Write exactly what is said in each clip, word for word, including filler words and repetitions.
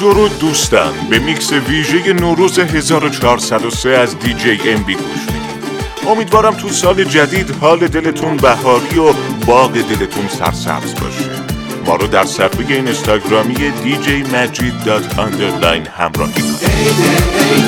درود دوستان، به میکس ویژه نوروز هزار و چهارصد و سه از دی جی ام بی گوش بدید. امیدوارم تو سال جدید حال دلتون بهاری و باغ دلتون سرسبز باشه. ما رو در صفحه اینستاگرامی دی جی مجید دات آندرلاین همراهی کنید.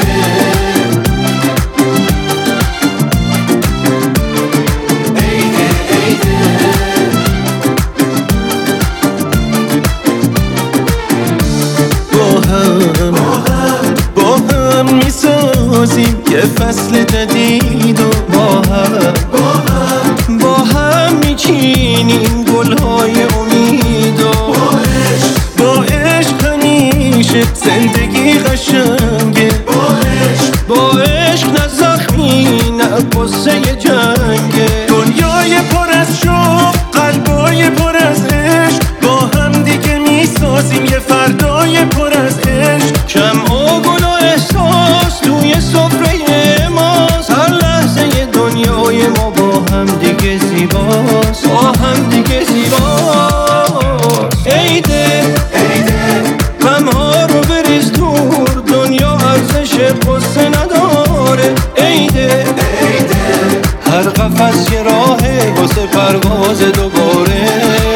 یه فصل جدید و با هم با هم میچینیم گلهای امید و با عشق همیشه زندگی قشنگه با عشق نه زخمی نه قصه جنگه دنیای پر از شوق قلبای پر از عشق با هم دیگه میسازیم یه فردای پر از عشق شمع و گل و احساس توی سفره ماست هر لحظه دنیای ما با هم دیگه زیباست با هم دیگه زیباست عیده غمها رو بریز دور دنیا ارزش قصه نداره عیده هر قفس یه راهه واسه پرواز دوباره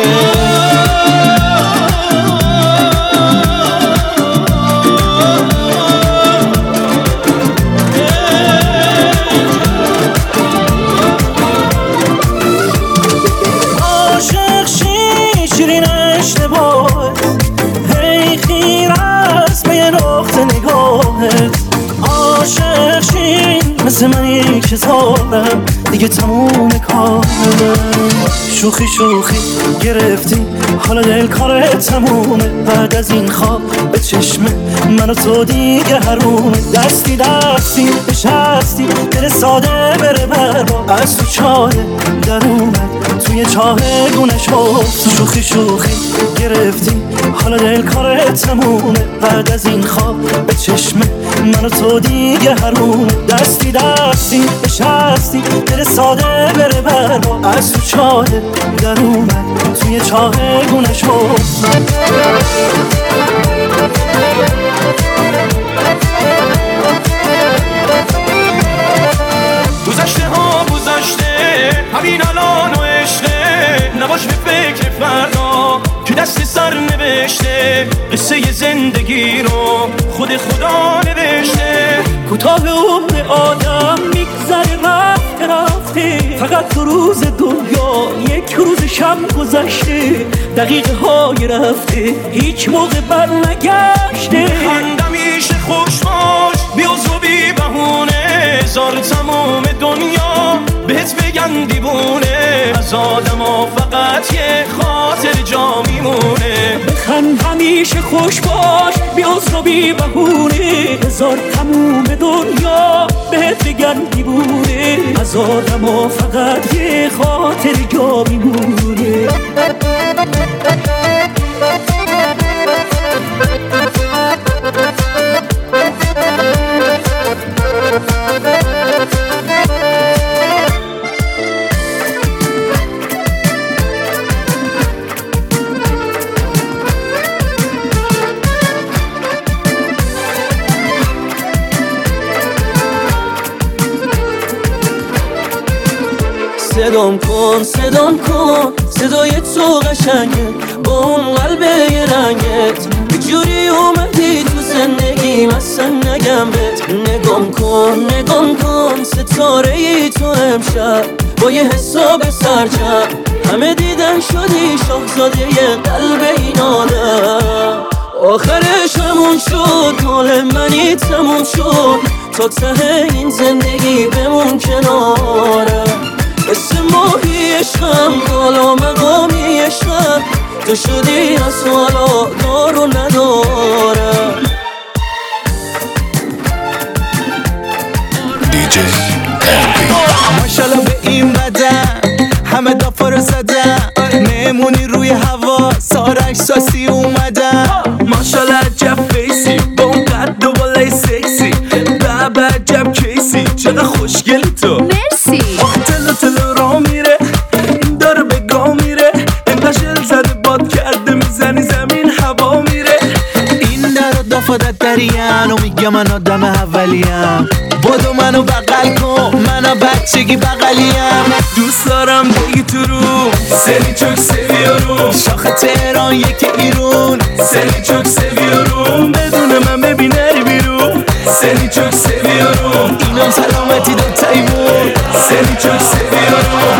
مثل منی که زارم دیگه تموم کارم شوخی شوخی گرفتی حالا دل کار تمومه بعد از این خواب به چشم من و تو دیگه حرومه دستی دستی نشستی دل ساده بره برا از تو چاله در اومد توی چاه گونه شد شوخی شوخی گرفتی حالا دل کار تمومه بعد از این خواب به چشم من و تو دیگه حرومه دستی دستی نشستی دل ساده بره برا از تو چاله در اومد توی چاه گونه شد گذشته ها گذشته همین الان و عشقه نباش به فکر فردا که دست سر نوشته قصه زندگی رو خود خدا نوشته کوتاه عمر آدم میگذره رفته رفته فقط تو روز دنیا یک روز شب گذشته دقیقه های رفته هیچ موقع بر نگشته خندم میشه خوش باش بیاز و بی بهونه زار تمام دنیا بهت بگن دیوونه از آدم ها فقط یه خاطر جا میمونه بخند همیشه خوش باش بیاز و بی بهونه زار تمام دنیا بهت بگن دیوونه از آدم ها فقط یه خاطر جا میمونه صدام کن صدام کن صدای تو قشنگه با اون قلب یه رنگت یه جوری اومدی تو زندگیم اصلا نگم بهت نگام کن نگام کن ستاره ای تو امشب با یه حساب سرجم همه دیدن شدی شاهزاده یه قلب این آدم آخرش همون شد مال منی تموم شد تا ته این زندگی بمون کنارم اسم ماهی عشقم بالا مقامی عشقم تو شدی از حالا دارو ندارم دی جی ماشالله به این بدن همه دافا رو زدن نمونی روی هوا سارک ساسی اومدن ماشالله عجب فیسی با اون قد و بالای سکسی بابا عجب کیسی چقدر خوشگلی تو مرسی آخه تلو تلو را میره داره به گاه میره انقدر شل زده باد کرده میزنی زمین هوا میره این در بگه من آدم اولیم، بدو منو بغل کن منو بچگی بغلیم. دوست دارم بگی تو رو سری چوک سویارو، شاخ تهران یک ایرون سری چوک سویارو، بدون من ببین نری بیرون سری چوک سویارو، اینم سلامتی دو تایمون سری چوک سویارو.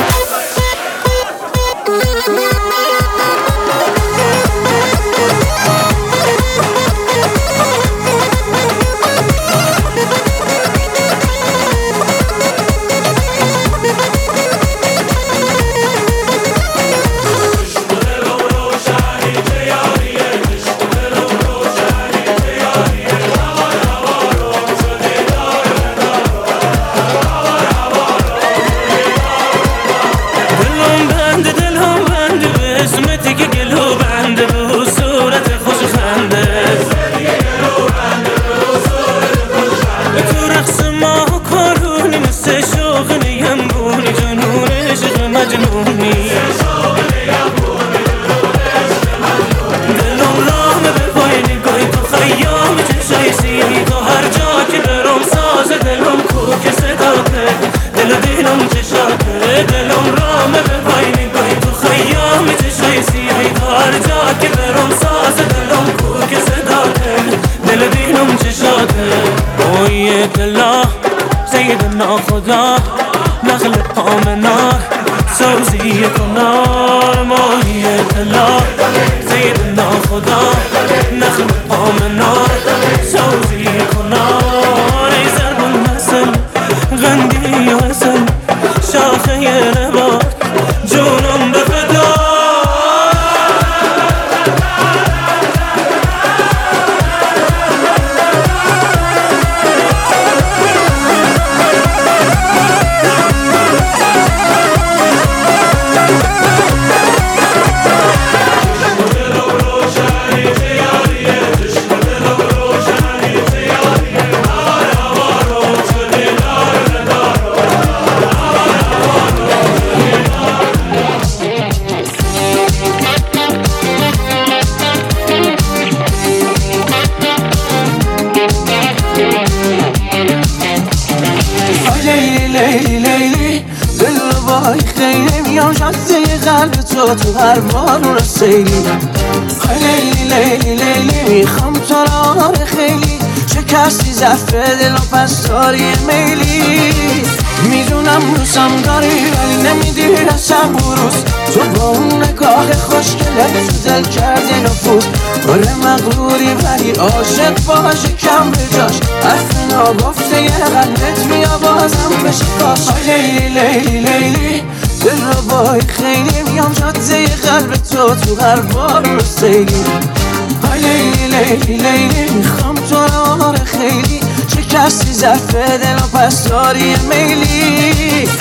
سيدنا خدا نخلق آمنا سوزی کنار ماهیت الله. سيدنا خدا نخلق آمنا سوزی کنار ای ضرب المثل غندی و حسن شاخه نبات جونم به فدا. تو تو هر بارو رسیدی لیلی لیلی لیلی میخوام تو را خیلی شکستی زفر دل و پس داری میلی. میدونم روزم داری ولی نمیدی رسم بروز، تو با اون نگاه خوشگلت تو دل کردی نفوذ. آره مغروری ولی عاشق باشه کم به جاش، حرف ناگفته یه قلبت بیا بازم بشه باش. لیلی لیلی لیلی دل رو بای خیلی میام جاده قلب تو تو هر بار رو سیلی. لیلی لیلی لیلی میخوام تو رو خیلی شکستی ظرف دل و پس داری میلی.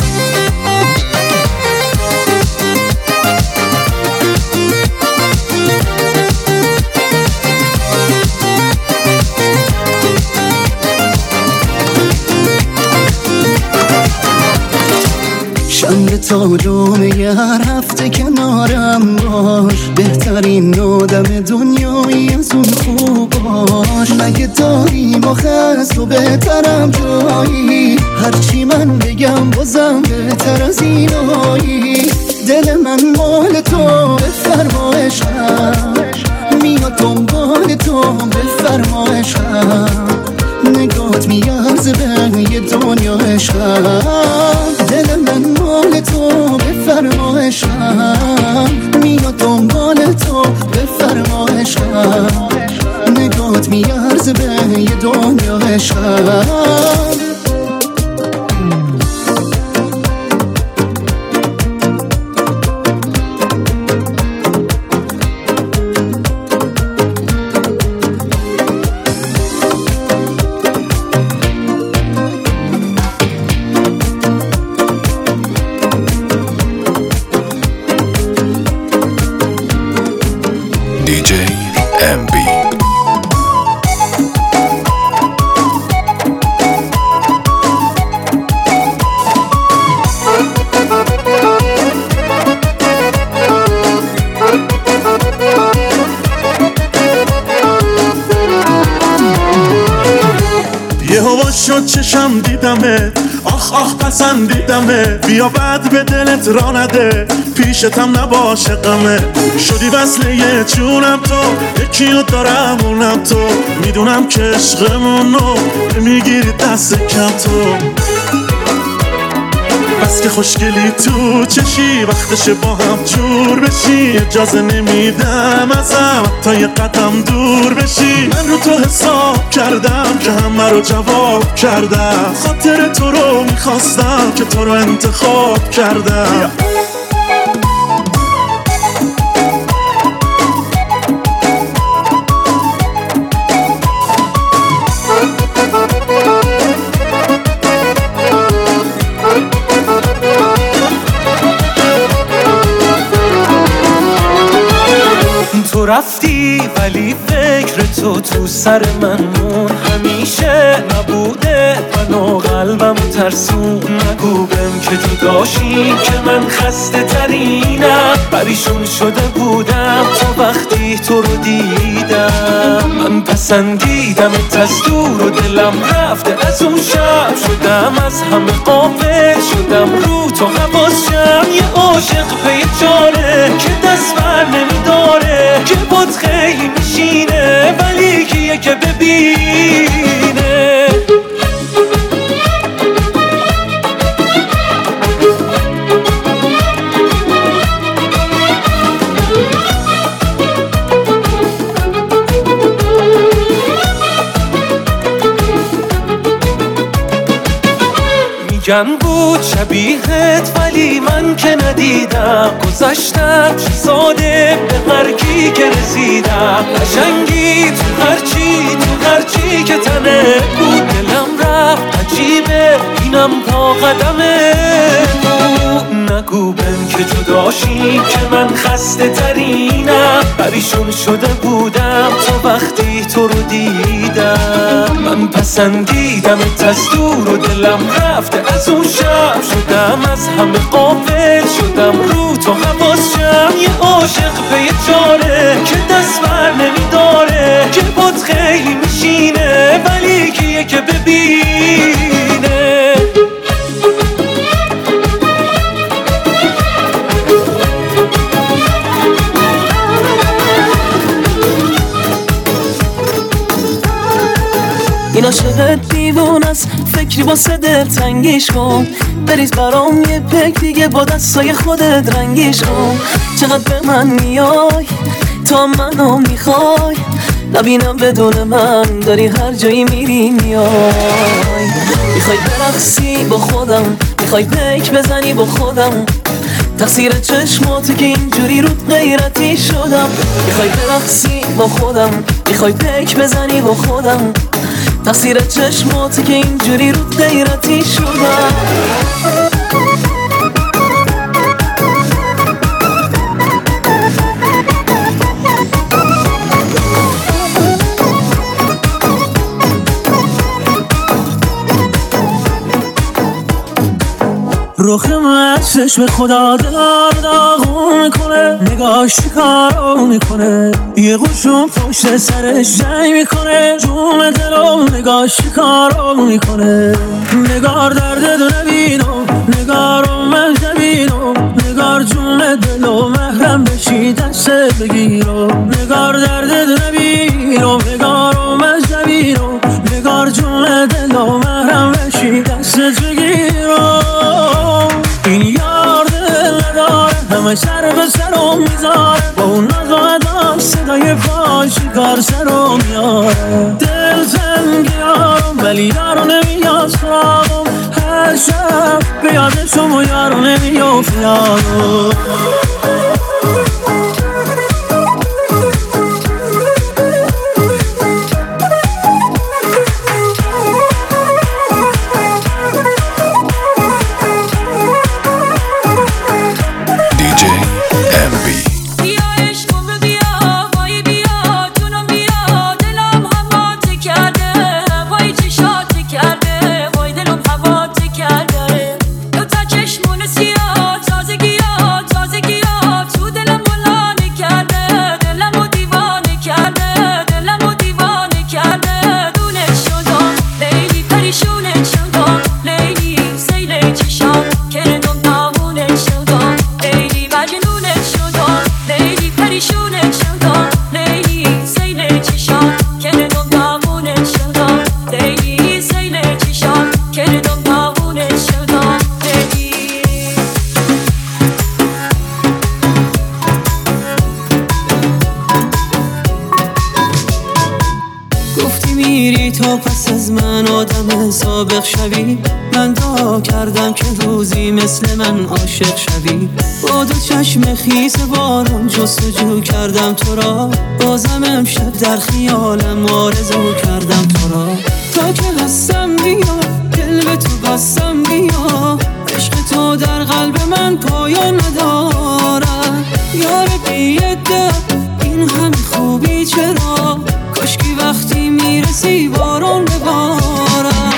شنبه تا جمعه هر هفته کنارم باش، بهترین آدم دنیایی از اون خوب باش. مگه داری مخص تو بهترم جایی، هرچی من بگم بازم بهتر از اینایی. دل من مال تو بفرما عشقم، میاد دنبال تو بفرما عشقم. نگات میارزه به یه دنیا عشقم، دل من مال تو بفرما عشقم. میاد دنبال تو بفرما عشقم، نگات میارزه به یه دنیا عشقم. دی جی ام بی. هوا شد چشم دیدمه، آخ آخ پسندیدمه، بیا بعد به دلت را نده، پیشتم نباشه غمه. شدی وصله جونم تو، یکیو دارم اونم تو، میدونم که عشقمونو میگیری دست کم تو. بس که خوشگلی تو چشی، وقتشه با هم جور بشی، اجازه نمیدم ازم تا یه قدم دور بشی. من رو تو حساب کردم که همه رو جواب کردم، خاطر تو رو میخواستم که تو رو انتخاب کردم. تو رفتی ولی فکر تو تو سر من مون، همیشه نبوده منو قلبم ترسون. نگو بهم که جداشی که من خسته ترینم، پریشون شده بودم تو وقتی تو رو دیدم. من پسندیدم از دور و دلم رفته از اون شب، شدم از همه غافل، شدم رو تو حواسم. یه عاشق پی جاره که دست بر نمیداره، که بود خیلی میشینه ولی کیه که ببینه. میگن بود شبیهت ولی من که ندیدم، گذشتم چه ساده به هرکی که رسیدم. قشنگی تو هرچی تو هرچی که تنه بود، دلم رفت عجیبه اینم تا قدمه بود. نگو بهم که جداشی که من خسته ترینم، پریشون شده بودم تو وقتی تو رو دیدم. من پسندیدم از دور و دلم رفته از اون شب، شدم از همه غافل، شدم رو تو حواسم. یه عاشق پی جاره که دست بر نمیداره، که بود خیلی میشینه ولی کیه که ببینه. این عاشقت دیوون است، فکری واسه دل تنگیش کن، بریز برام یه پک دیگه با دستای خودت رنگیش کن. چقدر به من میای تا منو میخوای، نبینم بدون من داری هر جایی میری میای. میخوای برقصی با خودم، میخوای پک بزنی با خودم، تقصیر چشماتو که اینجوری رو غیرتی شدم. میخوای برقصی با خودم، میخوای پک بزنی با خودم، تقصیر چشماتو که اینجوری رو غیرتی شدم. رخ من چشم خدا دلار داغون میکنه، نگاهش کارو میکنه، یه قوشون پشت سرش جنگ میکنه، جون دلو نگاهش کارو میکنه. نگار درد دو نبینم، نگارو من نبینم، نگار جون دلو محرم بشی دست بگیرم. نگار درد دو نبینم، نگارو من نبینم، نگار جون دلو محرم بشی دست بگیرم. این یار دل نداره، همه سر به سرم میذاره، با اون ناز و ادا صدای پاش کار سرم میاره. دل تنگیارم ولی یارو نمیاد سراغم، هر شب به یاد شما یارو نمیافت یارو. تو میری تا پس از من آدم سابق شوی. من دعا کردم که روزی مثل من عاشق شوی. با دو چشم خیس باران جستجو کردم تو را، بازم امشب در خیالم آرزو کردم تو را. تا که هستم بیا دل به تو بستم بیا، عشق تو در قلب من پایان ندارد. یار بی‌عده این همه خوبی چرا، کاشکی وقتی میرسی بارون ببارد.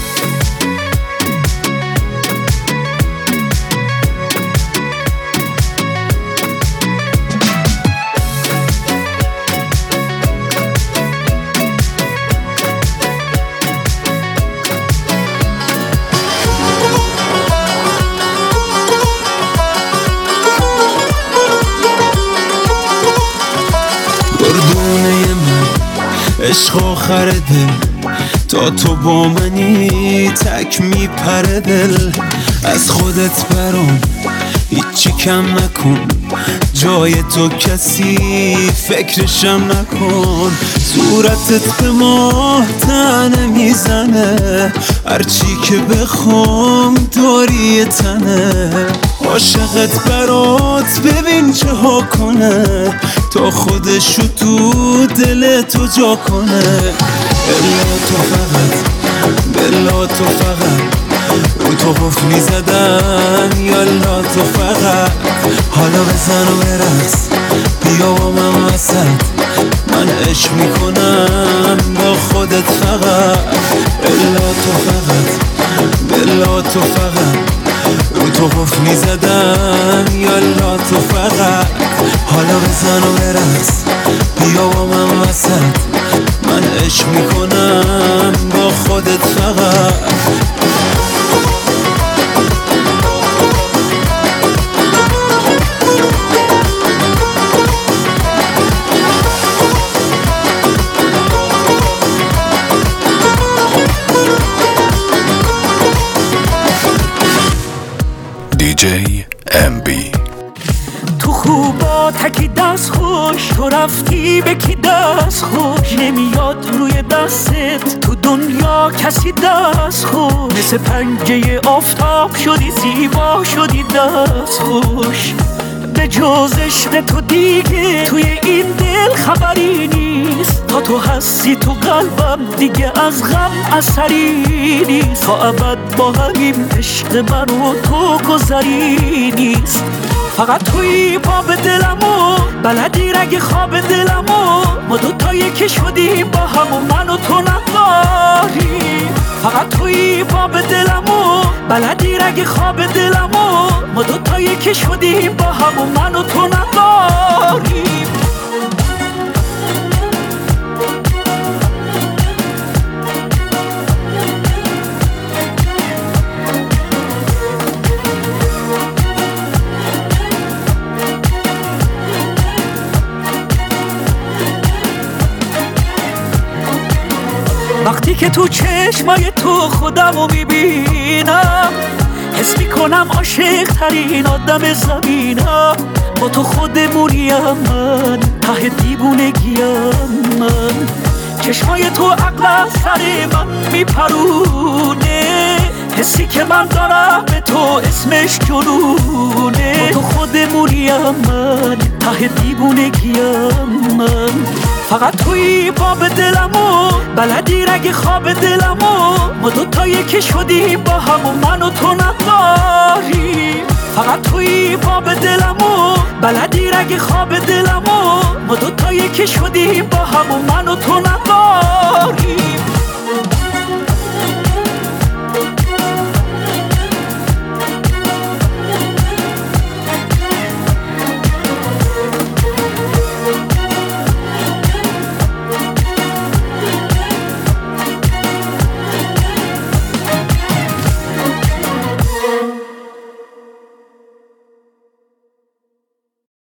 عشق آخر دل تا تو با منی تک میپره دل. از خودت برام هیچی کم نکن، جای تو کسی فکرشم نکن. صورتت به ماه تنه میزنه، هرچی که بخوام داری تنه. عاشقت برات ببین چه ها کنه، تا خودشو تو دل تو جا کنه. بلا تو فقط بلا تو فقط رو تو قفل میزدم، یالا تو فقط حالا بزن و برقص بیا با من وسط. من عشق میکنم با خودت فقط. بلا تو فقط بلا تو فقط رو تو قفل میزدم، یالا تو فقط حالا بزن و برقص بیا با من وسط. من عشق میکنم با خودت فقط. دیجی ام بی. تو خوبا تکی دست خوش، تو رفتی به کی دست خوش. نمیاد روی دستت تو دنیا کسی دست خوش. مثل پنجه آفتاب شدی زیبا شدی دست خوش. به جز عشق تو دیگه توی این دل خبری نیست. تا تو هستی تو قلبم دیگه از غم اثری نیست. تا ابد با همین عشق من و تو گذری نیست. فقط توی باب دلمو بلدی رگ خواب دلمو. ما دوتا یکی شدیم با هم و من و تو نداری. فقط توی باب دلمو بلدی رگ خواب دلمو. ما دوتا یکی شدیم با هم و من و تو نداری. وقتی که تو چشمای تو خودمو میبینم، حس میکنم عاشق ترین آدم زمینم. با تو خودمونیم من، ته دیوونگیم من. چشمای تو عقل سر من میپرونه، حسی که من دارم به تو اسمش جنونه. با تو خودمونیم من، ته دیوونگیم من. فقط توی باب دلمو بلدی رگ خواب دلمو. ما دوتا یکی شدیم با هم و من و تو نداری. فقط توی باب دلمو بلدی رگ خواب دلمو. ما دوتا یکی شدیم با هم و من و تو